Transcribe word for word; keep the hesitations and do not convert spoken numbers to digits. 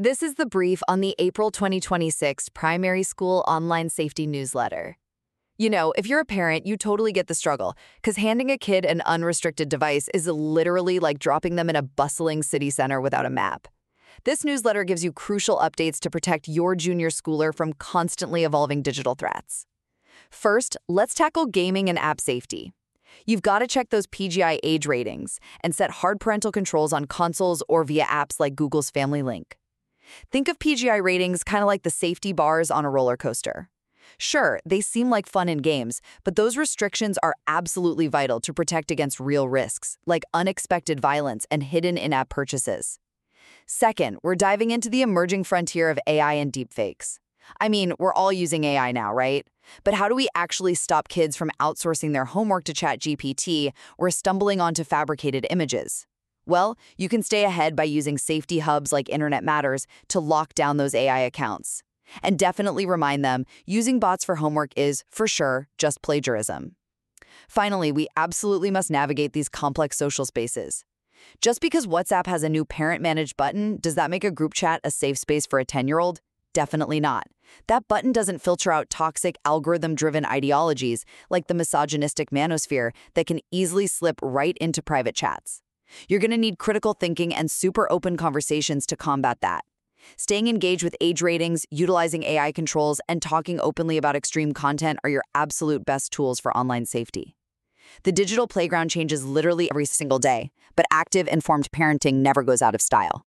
This is the brief on the April twenty twenty-six Primary School Online Safety Newsletter. You know, if you're a parent, you totally get the struggle, because handing a kid an unrestricted device is literally like dropping them in a bustling city center without a map. This newsletter gives you crucial updates to protect your junior schooler from constantly evolving digital threats. First, let's tackle gaming and app safety. You've got to check those P G I age ratings and set hard parental controls on consoles or via apps like Google's Family Link. Think of P G I ratings kind of like the safety bars on a roller coaster. Sure, they seem like fun in games, but those restrictions are absolutely vital to protect against real risks, like unexpected violence and hidden in-app purchases. Second, we're diving into the emerging frontier of A I and deepfakes. I mean, we're all using A I now, right? But how do we actually stop kids from outsourcing their homework to ChatGPT or stumbling onto fabricated images? Well, you can stay ahead by using safety hubs like Internet Matters to lock down those A I accounts. And definitely remind them, using bots for homework is, for sure, just plagiarism. Finally, we absolutely must navigate these complex social spaces. Just because WhatsApp has a new parent-managed button, does that make a group chat a safe space for a ten-year-old? Definitely not. That button doesn't filter out toxic, algorithm-driven ideologies like the misogynistic manosphere that can easily slip right into private chats. You're going to need critical thinking and super open conversations to combat that. Staying engaged with age ratings, utilizing A I controls, and talking openly about extreme content are your absolute best tools for online safety. The digital playground changes literally every single day, but active, informed parenting never goes out of style.